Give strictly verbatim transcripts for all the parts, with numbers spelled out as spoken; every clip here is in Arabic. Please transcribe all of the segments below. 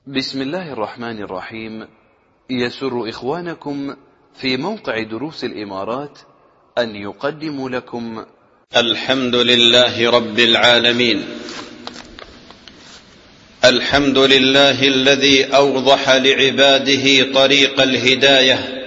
بسم الله الرحمن الرحيم. يسر إخوانكم في موقع دروس الإمارات أن يقدموا لكم الحمد لله رب العالمين. الحمد لله الذي أوضح لعباده طريق الهداية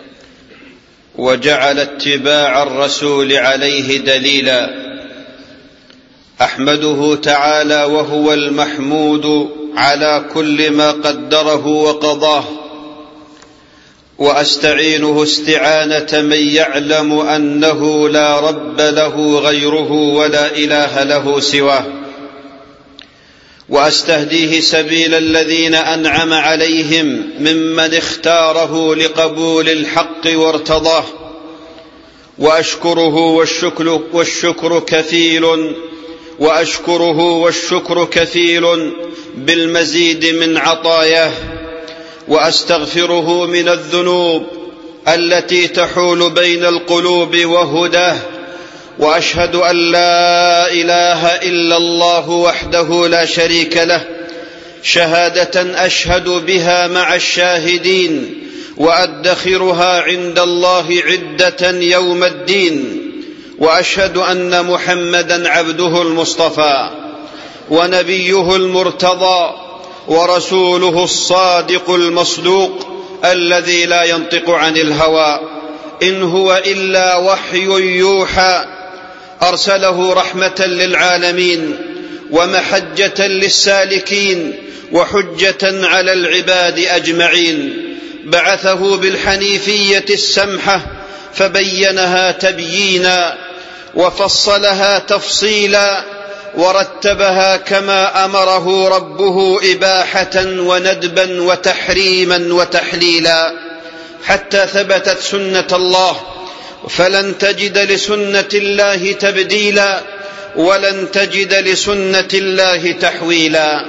وجعل اتباع الرسول عليه دليلا. أحمده تعالى وهو المحمود على كل ما قدره وقضاه، وأستعينه استعانة من يعلم أنه لا رب له غيره ولا إله له سواه، وأستهديه سبيل الذين أنعم عليهم ممن اختاره لقبول الحق وارتضاه، وأشكره والشكر, والشكر كفيل وأشكره والشكر كفيل بالمزيد من عطاياه، وأستغفره من الذنوب التي تحول بين القلوب وهداه، وأشهد أن لا إله إلا الله وحده لا شريك له شهادة أشهد بها مع الشاهدين، وأدخرها عند الله عدة يوم الدين. وأشهد أن محمدا عبده المصطفى ونبيه المرتضى ورسوله الصادق المصدوق الذي لا ينطق عن الهوى، إن هو إلا وحي يوحى، أرسله رحمة للعالمين ومحجة للسالكين وحجة على العباد أجمعين. بعثه بالحنيفية السمحة فبينها تبيينا وفصلها تفصيلا، ورتبها كما أمره ربه إباحة وندبا وتحريما وتحليلا، حتى ثبتت سنة الله، فلن تجد لسنة الله تبديلا ولن تجد لسنة الله تحويلا.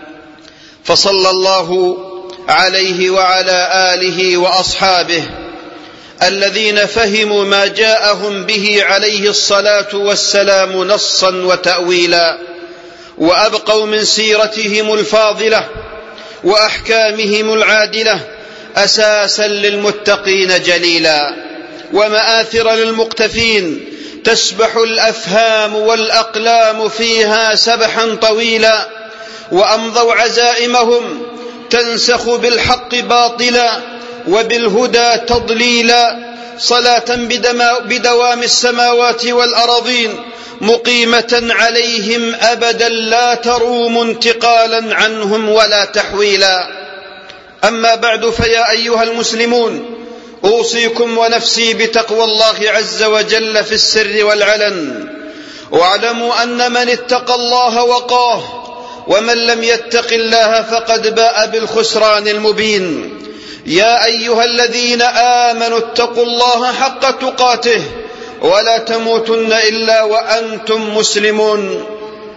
فصلى الله عليه وعلى آله وأصحابه الذين فهموا ما جاءهم به عليه الصلاة والسلام نصا وتأويلا، وأبقوا من سيرتهم الفاضلة وأحكامهم العادلة أساسا للمتقين جليلا، ومآثر للمقتفين تسبح الأفهام والأقلام فيها سبحا طويلا، وأمضوا عزائمهم تنسخ بالحق باطلا وبالهدى تضليلا. صلاة بدوام السماوات والأراضين مقيمة عليهم أبدا لا تروم انتقالا عنهم ولا تحويلا. أما بعد، فيا أيها المسلمون، أوصيكم ونفسي بتقوى الله عز وجل في السر والعلن، واعلموا أن من اتقى الله وقاه، ومن لم يتق الله فقد باء بالخسران المبين. يا أيها الذين آمنوا اتقوا الله حق تقاته ولا تموتن إلا وأنتم مسلمون.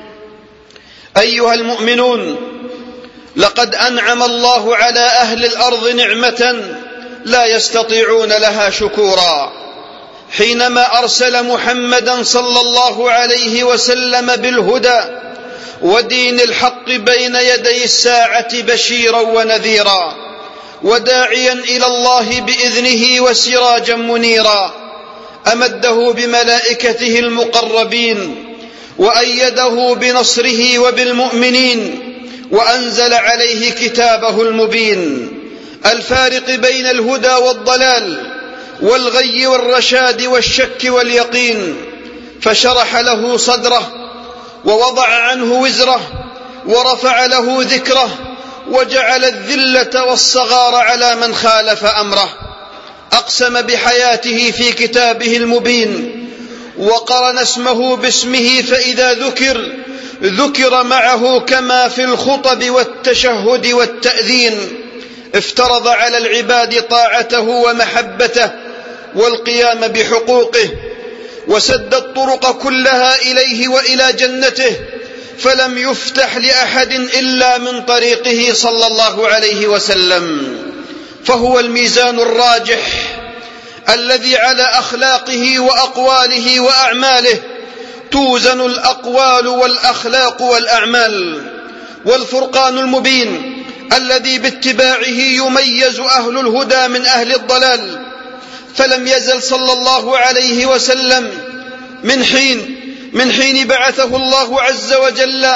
أيها المؤمنون، لقد أنعم الله على أهل الأرض نعمة لا يستطيعون لها شكورا، حينما أرسل محمدا صلى الله عليه وسلم بالهدى ودين الحق بين يدي الساعة بشيرا ونذيرا، وداعيا إلى الله بإذنه وسراجا منيرا. أمده بملائكته المقربين وأيده بنصره وبالمؤمنين، وأنزل عليه كتابه المبين الفارق بين الهدى والضلال والغي والرشاد والشك واليقين، فشرح له صدره ووضع عنه وزره ورفع له ذكره، وجعل الذلة والصغار على من خالف أمره. أقسم بحياته في كتابه المبين وقرن اسمه باسمه، فإذا ذكر ذكر معه كما في الخطب والتشهد والتأذين. افترض على العباد طاعته ومحبته والقيام بحقوقه، وسد الطرق كلها إليه وإلى جنته، فلم يفتح لأحد إلا من طريقه صلى الله عليه وسلم. فهو الميزان الراجح الذي على أخلاقه وأقواله وأعماله توزن الأقوال والأخلاق والأعمال. والفرقان المبين الذي باتباعه يميز أهل الهدى من أهل الضلال. فلم يزل صلى الله عليه وسلم من حين من حين بعثه الله عز وجل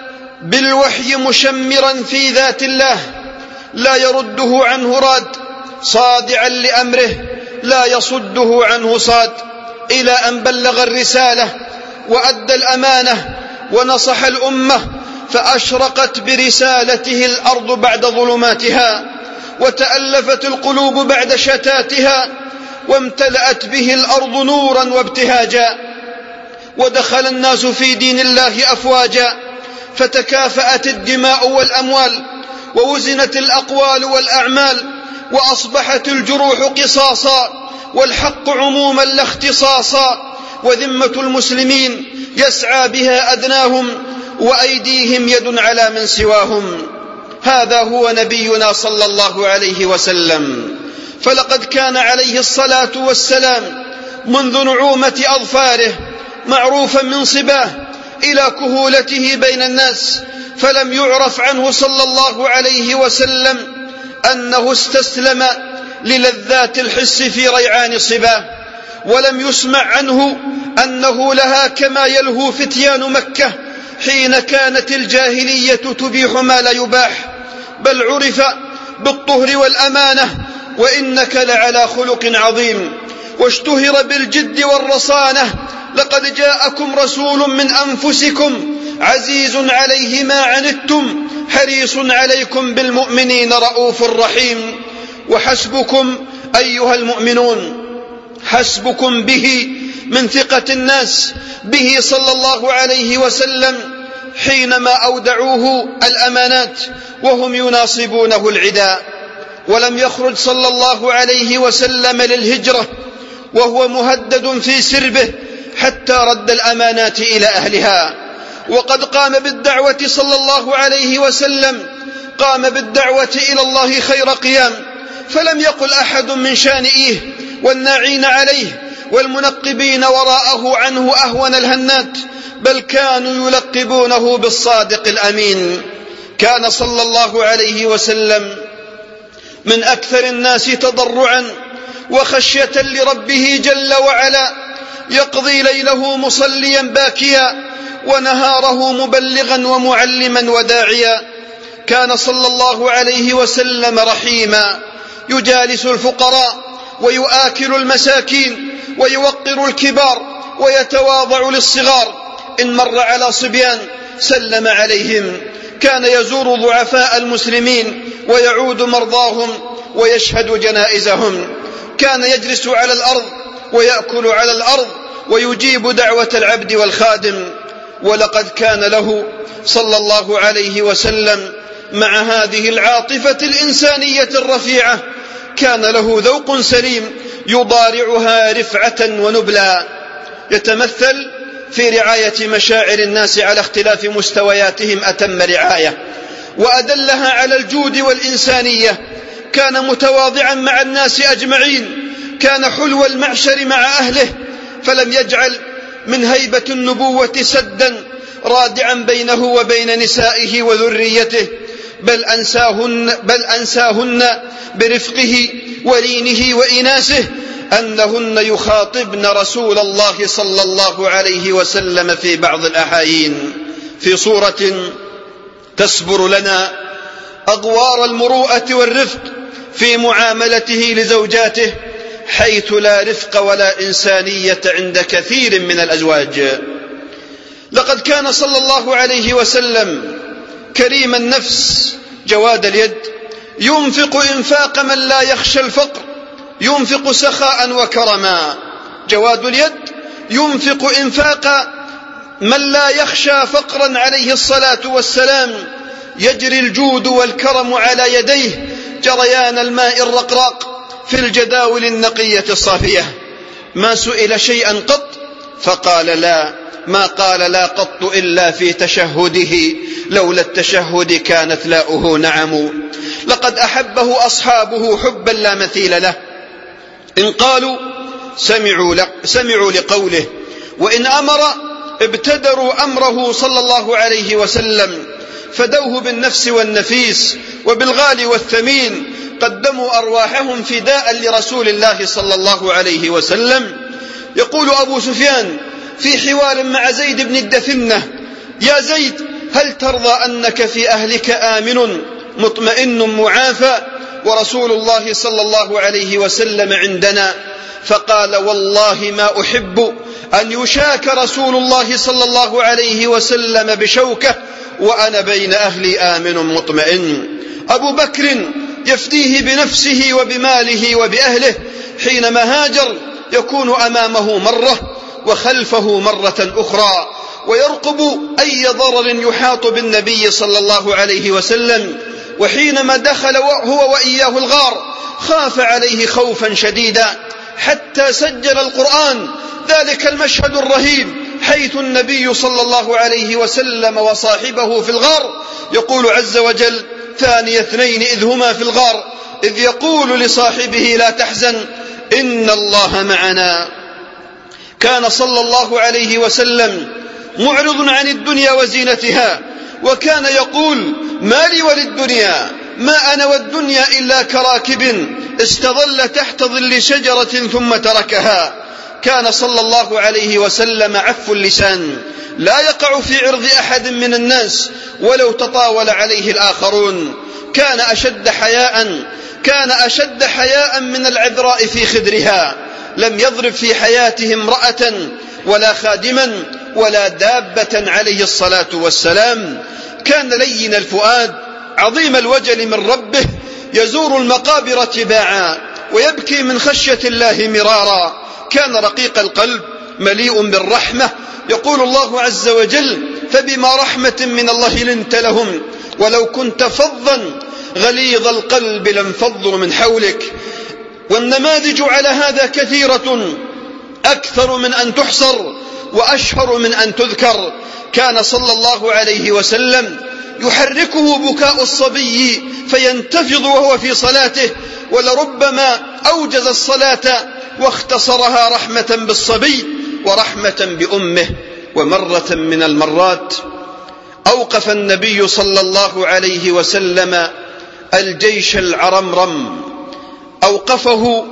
بالوحي مشمرا في ذات الله لا يرده عنه راد، صادعا لأمره لا يصده عنه صاد، إلى أن بلغ الرسالة وأدى الأمانة ونصح الأمة، فأشرقت برسالته الأرض بعد ظلماتها، وتألفت القلوب بعد شتاتها، وامتلأت به الأرض نورا وابتهاجا، ودخل الناس في دين الله أفواجا، فتكافأت الدماء والأموال، ووزنت الأقوال والأعمال، وأصبحت الجروح قصاصا، والحق عموما لا اختصاصا، وذمة المسلمين يسعى بها أدناهم، وأيديهم يد على من سواهم. هذا هو نبينا صلى الله عليه وسلم. فلقد كان عليه الصلاة والسلام منذ نعومة أظفاره معروفا من صباه إلى كهولته بين الناس، فلم يعرف عنه صلى الله عليه وسلم أنه استسلم للذات الحس في ريعان صباه، ولم يسمع عنه أنه لها كما يلهو فتيان مكة حين كانت الجاهلية تبيح ما لا يباح، بل عرف بالطهر والأمانة، وإنك لعلى خلق عظيم، واشتهر بالجد والرصانة. لقد جاءكم رسول من أنفسكم عزيز عليه ما عنتم حريص عليكم بالمؤمنين رؤوف رحيم. وحسبكم أيها المؤمنون، حسبكم به من ثقة الناس به صلى الله عليه وسلم حينما أودعوه الأمانات وهم يناصبونه العداء. ولم يخرج صلى الله عليه وسلم للهجرة وهو مهدد في سربه حتى رد الأمانات إلى أهلها. وقد قام بالدعوة صلى الله عليه وسلم قام بالدعوة إلى الله خير قيام، فلم يقل أحد من شانئيه والناعين عليه والمنقبين وراءه عنه أهون الهنات، بل كانوا يلقبونه بالصادق الأمين. كان صلى الله عليه وسلم من أكثر الناس تضرعا وخشية لربه جل وعلا، يقضي ليله مصليا باكيا ونهاره مبلغا ومعلما وداعيا. كان صلى الله عليه وسلم رحيما، يجالس الفقراء ويؤاكل المساكين ويوقر الكبار ويتواضع للصغار. إن مر على صبيان سلم عليهم، كان يزور ضعفاء المسلمين ويعود مرضاهم ويشهد جنائزهم، كان يجلس على الأرض ويأكل على الأرض ويجيب دعوة العبد والخادم. ولقد كان له صلى الله عليه وسلم مع هذه العاطفة الإنسانية الرفيعة كان له ذوق سليم يضارعها رفعة ونبلا، يتمثل في رعاية مشاعر الناس على اختلاف مستوياتهم أتم رعاية، وأدلها على الجود والإنسانية. كان متواضعا مع الناس أجمعين، كان حلو المعشر مع أهله، فلم يجعل من هيبة النبوة سدا رادعا بينه وبين نسائه وذريته، بل أنساهن, بل أنساهن برفقه ولينه وإناسه أنهن يخاطبن رسول الله صلى الله عليه وسلم في بعض الأحايين في صورة تسبر لنا أغوار المروءة والرفق في معاملته لزوجاته، حيث لا رفق ولا إنسانية عند كثير من الأزواج. لقد كان صلى الله عليه وسلم كريم النفس جواد اليد، ينفق إنفاق من لا يخشى الفقر، ينفق سخاء وكرما. جواد اليد ينفق إنفاق من لا يخشى فقرا عليه الصلاة والسلام، يجري الجود والكرم على يديه جريان الماء الرقراق في الجداول النقية الصافية. ما سئل شيئا قط فقال لا، ما قال لا قط إلا في تشهده، لولا التشهد كانت لاؤه نعم. لقد أحبه أصحابه حبا لا مثيل له، إن قالوا سمعوا, سمعوا لقوله، وإن أمر ابتدروا أمره صلى الله عليه وسلم، فدوه بالنفس والنفيس وبالغالي والثمين، قدموا أرواحهم فداء لرسول الله صلى الله عليه وسلم. يقول أبو سفيان في حوار مع زيد بن الدثنة: يا زيد، هل ترضى أنك في أهلك آمن مطمئن معافى ورسول الله صلى الله عليه وسلم عندنا؟ فقال: والله ما أحب أن يشاك رسول الله صلى الله عليه وسلم بشوكة وأنا بين أهلي آمن مطمئن. أبو بكر يفديه بنفسه وبماله وبأهله، حينما هاجر يكون أمامه مرة وخلفه مرة أخرى، ويرقب أي ضرر يحاط بالنبي صلى الله عليه وسلم. وحينما دخل هو وإياه الغار خاف عليه خوفا شديدا حتى سجل القرآن ذلك المشهد الرهيب، حيث النبي صلى الله عليه وسلم وصاحبه في الغار. يقول عز وجل: ثاني اثنين إذ هما في الغار إذ يقول لصاحبه لا تحزن إن الله معنا. كان صلى الله عليه وسلم معرض عن الدنيا وزينتها، وكان يقول: ما لي وللدنيا، ما أنا والدنيا إلا كراكب استظل تحت ظل شجرة ثم تركها. كان صلى الله عليه وسلم عف اللسان، لا يقع في عرض أحد من الناس ولو تطاول عليه الآخرون. كان أشد حياء كان أشد حياء من العذراء في خدرها، لم يضرب في حياته امرأة ولا خادما ولا دابة عليه الصلاة والسلام. كان لين الفؤاد عظيم الوجل من ربه، يزور المقابر تباعا ويبكي من خشية الله مرارا. كان رقيق القلب مليء بالرحمة. يقول الله عز وجل: فبما رحمة من الله لنت لهم ولو كنت فظا غليظ القلب لانفضوا من حولك. والنماذج على هذا كثيرة أكثر من أن تحصر وأشهر من أن تذكر. كان صلى الله عليه وسلم يحركه بكاء الصبي فينتفض وهو في صلاته، ولربما أوجز الصلاة واختصرها رحمة بالصبي ورحمة بأمه. ومرة من المرات أوقف النبي صلى الله عليه وسلم الجيش العرمرم. أوقفه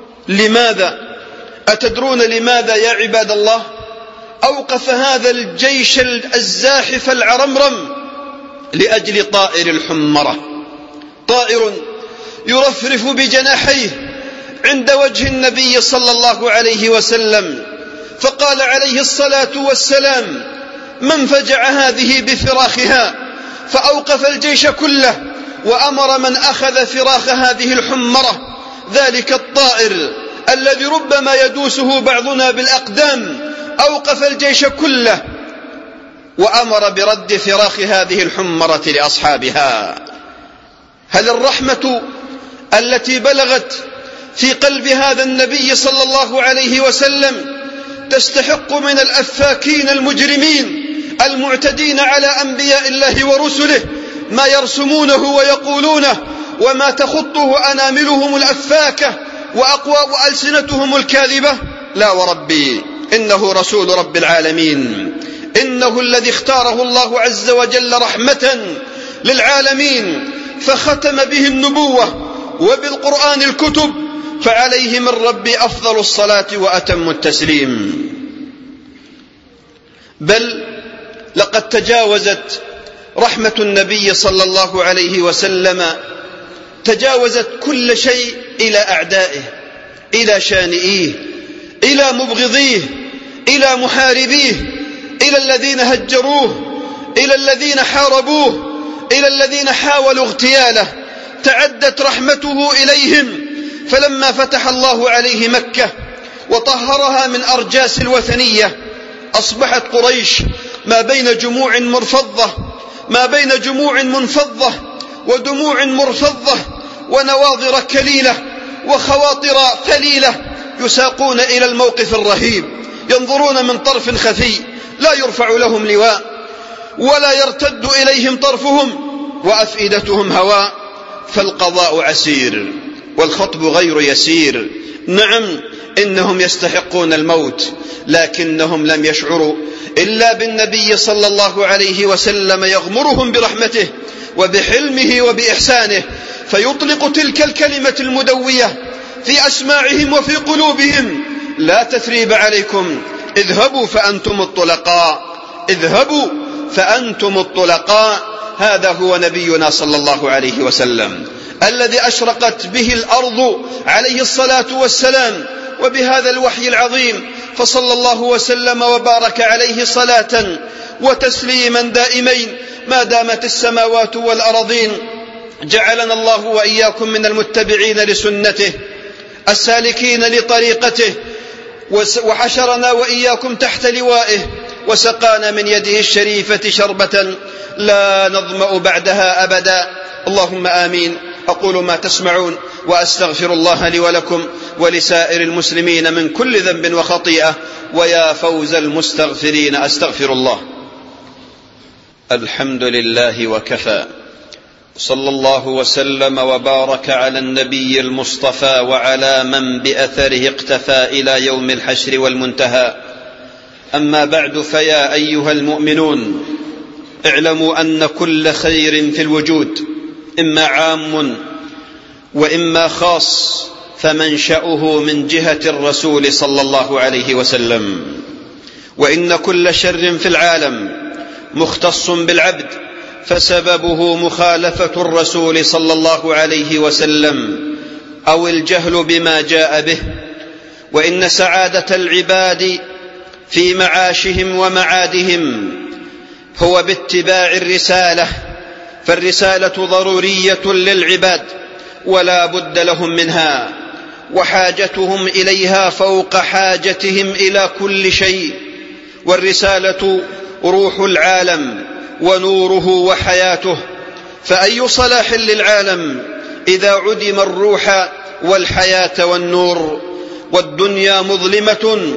لماذا؟ أتدرون لماذا يا عباد الله؟ أوقف هذا الجيش الزاحف العرمرم لأجل طائر الحمرة، طائر يرفرف بجناحيه عند وجه النبي صلى الله عليه وسلم. فقال عليه الصلاة والسلام: من فجع هذه بفراخها؟ فأوقف الجيش كله وأمر من أخذ فراخ هذه الحمرة، ذلك الطائر الذي ربما يدوسه بعضنا بالأقدام، أوقف الجيش كله وأمر برد فراخ هذه الحمرة لأصحابها. هل الرحمة التي بلغت في قلب هذا النبي صلى الله عليه وسلم تستحق من الأفاكين المجرمين المعتدين على أنبياء الله ورسله ما يرسمونه ويقولونه وما تخطه أناملهم الأفاكة وأقوى ألسنتهم الكاذبة؟ لا وربي، إنه رسول رب العالمين، إنه الذي اختاره الله عز وجل رحمة للعالمين، فختم به النبوة وبالقرآن الكتب، فعليه من ربي أفضل الصلاة وأتم التسليم. بل لقد تجاوزت رحمة النبي صلى الله عليه وسلم تجاوزت كل شيء إلى أعدائه، إلى شانئيه، إلى مبغضيه، إلى محاربيه، إلى الذين هجروه، إلى الذين حاربوه، إلى الذين حاولوا اغتياله. تعدت رحمته إليهم، فلما فتح الله عليه مكة وطهرها من أرجاس الوثنية أصبحت قريش ما بين جموع مرفضة ما بين جموع منفضة ودموع مرفضة ونواظر كليلة وخواطر ثليلة يساقون إلى الموقف الرهيب، ينظرون من طرف خفي، لا يرفع لهم لواء ولا يرتد إليهم طرفهم وأفئدتهم هواء. فالقضاء عسير والخطب غير يسير. نعم، إنهم يستحقون الموت، لكنهم لم يشعروا إلا بالنبي صلى الله عليه وسلم يغمرهم برحمته وبحلمه وبإحسانه، فيطلق تلك الكلمة المدوية في أسماعهم وفي قلوبهم: لا تثريب عليكم، اذهبوا فأنتم الطلقاء، اذهبوا فأنتم الطلقاء. هذا هو نبينا صلى الله عليه وسلم الذي أشرقت به الأرض عليه الصلاة والسلام وبهذا الوحي العظيم، فصلى الله وسلم وبارك عليه صلاة وتسليما دائمين ما دامت السماوات والأرضين. جعلنا الله وإياكم من المتبعين لسنته السالكين لطريقته، وحشرنا وإياكم تحت لوائه، وسقانا من يده الشريفة شربة لا نظمأ بعدها أبدا. اللهم آمين. أقول ما تسمعون وأستغفر الله لي ولكم ولسائر المسلمين من كل ذنب وخطيئة، ويا فوز المستغفرين. أستغفر الله. الحمد لله وكفى، صلى الله وسلم وبارك على النبي المصطفى وعلى من بأثره اقتفى إلى يوم الحشر والمنتهى. أما بعد، فيا أيها المؤمنون، اعلموا أن كل خير في الوجود إما عام وإما خاص، فمنشأه من جهة الرسول صلى الله عليه وسلم، وإن كل شر في العالم مختص بالعبد، فسببه مخالفة الرسول صلى الله عليه وسلم أو الجهل بما جاء به. وإن سعادة العباد في معاشهم ومعادهم هو باتباع الرسالة، فالرسالة ضرورية للعباد ولا بد لهم منها، وحاجتهم إليها فوق حاجتهم إلى كل شيء. والرسالة روح العالم ونوره وحياته، فأي صلاح للعالم إذا عدم الروح والحياة والنور؟ والدنيا مظلمة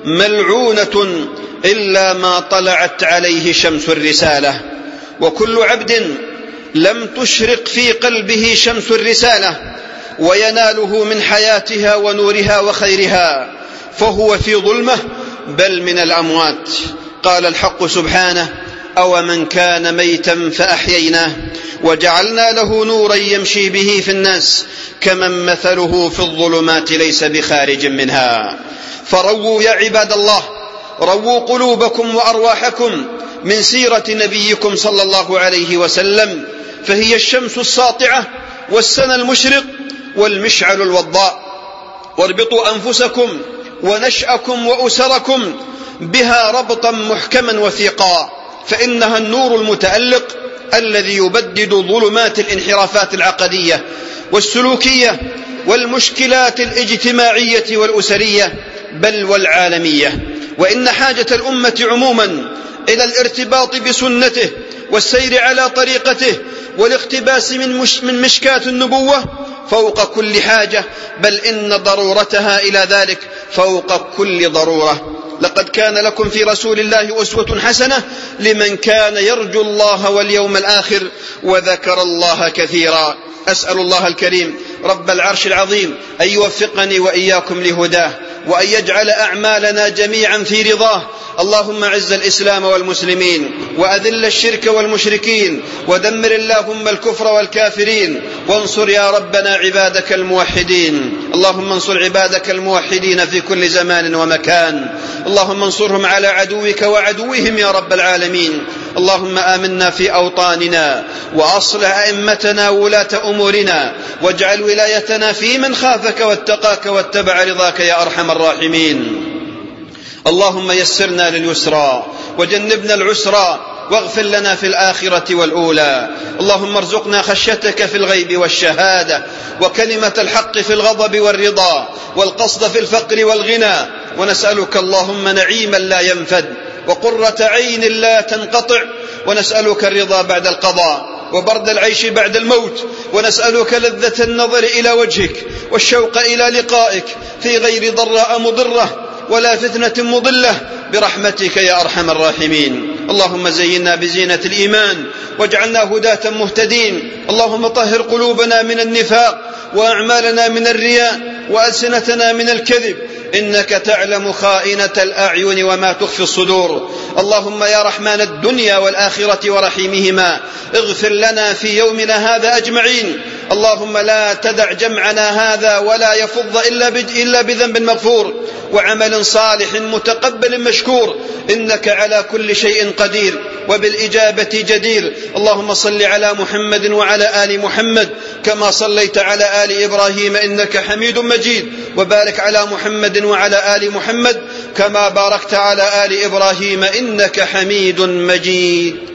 ملعونة إلا ما طلعت عليه شمس الرسالة، وكل عبد لم تشرق في قلبه شمس الرسالة ويناله من حياتها ونورها وخيرها فهو في ظلمة بل من الأموات. قال الحق سبحانه: أومن كان ميتا فأحييناه وجعلنا له نورا يمشي به في الناس كمن مثله في الظلمات ليس بخارج منها. فرووا يا عباد الله، رووا قلوبكم وأرواحكم من سيرة نبيكم صلى الله عليه وسلم، فهي الشمس الساطعة والسنى المشرق والمشعل الوضاء. واربطوا أنفسكم ونشأكم وأسركم بها ربطا محكما وثيقا، فإنها النور المتألق الذي يبدد ظلمات الانحرافات العقدية والسلوكية والمشكلات الاجتماعية والأسرية بل والعالمية. وإن حاجة الأمة عموما إلى الارتباط بسنته والسير على طريقته والاقتباس من, مش من مشكاة النبوة فوق كل حاجة، بل إن ضرورتها إلى ذلك فوق كل ضرورة. لقد كان لكم في رسول الله أسوة حسنة لمن كان يرجو الله واليوم الآخر وذكر الله كثيرا. أسأل الله الكريم رب العرش العظيم أن يوفقني وإياكم لهداه، وأن يجعل أعمالنا جميعا في رضاه. اللهم أعز الإسلام والمسلمين، وأذل الشرك والمشركين، ودمر اللهم الكفر والكافرين، وانصر يا ربنا عبادك الموحدين. اللهم انصر عبادك الموحدين في كل زمان ومكان، اللهم انصرهم على عدوك وعدوهم يا رب العالمين. اللهم آمنا في أوطاننا، وأصلح أئمتنا وولاة أمورنا، واجعل ولايتنا في من خافك واتقاك واتبع رضاك يا أرحم الراحمين. اللهم يسرنا لليسرى وجنبنا العسرى، واغفر لنا في الآخرة والأولى. اللهم ارزقنا خشيتك في الغيب والشهادة، وكلمة الحق في الغضب والرضا، والقصد في الفقر والغنى. ونسألك اللهم نعيما لا ينفد، وقرة عين لا تنقطع، ونسألك الرضا بعد القضاء، وبرد العيش بعد الموت، ونسألك لذة النظر إلى وجهك والشوق إلى لقائك في غير ضراء مضرة ولا فتنة مضلة، برحمتك يا أرحم الراحمين. اللهم زينا بزينة الإيمان واجعلنا هداة مهتدين. اللهم طهر قلوبنا من النفاق، وأعمالنا من الرياء، وألسنتنا من الكذب، إنك تعلم خائنة الأعين وما تخفي الصدور. اللهم يا رحمن الدنيا والآخرة ورحيمهما اغفر لنا في يومنا هذا أجمعين. اللهم لا تدع جمعنا هذا ولا يفض إلا بذنب مغفور وعمل صالح متقبل مشكور، إنك على كل شيء قدير وبالإجابة جدير. اللهم صل على محمد وعلى آل محمد كما صليت على آل إبراهيم إنك حميد مجيد، وبارك على محمد وعلى آل محمد كما باركت على آل إبراهيم إنك حميد مجيد.